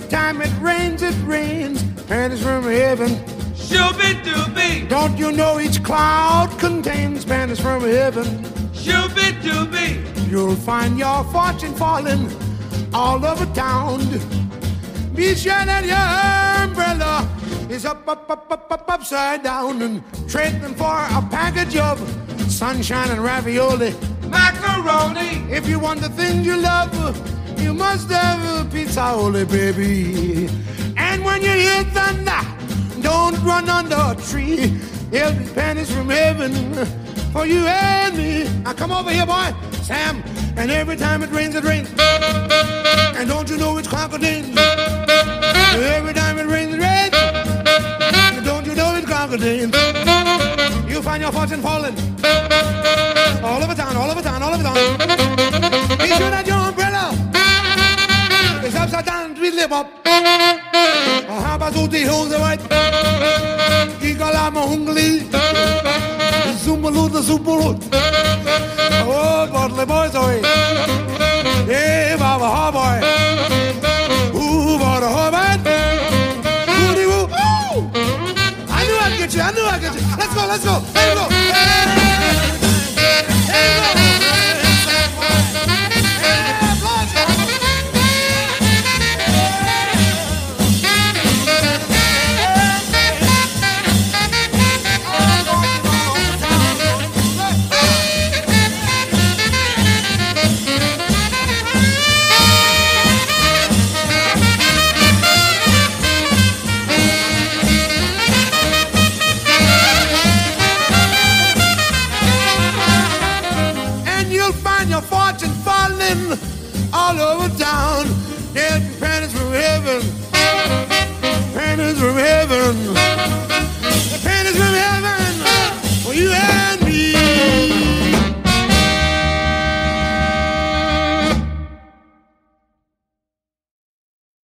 time it rains, pennies from heaven. Shooby-dooby. Don't you know each cloud contains pennies from heaven? Shooby-dooby. You'll find your fortune falling all over town. Be sure that your umbrella is upside down, and trade them for a package of sunshine and ravioli. Macaroni. If you want the things you love, you must have a pizza-oli, baby. And when you hear thunder, don't run under a tree. There'll be pennies from heaven for you and me. Now come over here, boy, Sam. And every time it rains, and don't you know it's crocodile? Every time it rains, and don't you know it's crocodile? You find your fortune falling all over town, all over town, all over town. Be sure that your umbrella is upside down, tweedle up. Haba zuti hose white, Igala mahungli, Zumbalut the Zumbalut. Oh, Bodley boys, oi. Hey, Baba, ha boy. Ooh, Baba, ha man. Woody woo. Ooh. I knew I'd get you, I knew I'd get you. Let's go, let's go. There you go. There you go. All over town.